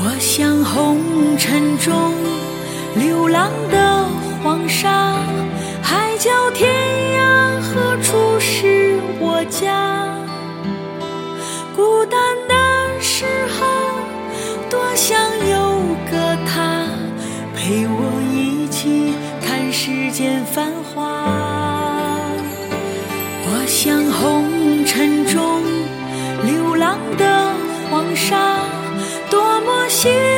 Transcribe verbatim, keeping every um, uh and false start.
我像红尘中流浪的黄沙，海角天涯何处是我家？孤单的时候，多想有个他，陪我一起看世间繁华。我像红尘中流浪的黄沙，多么幸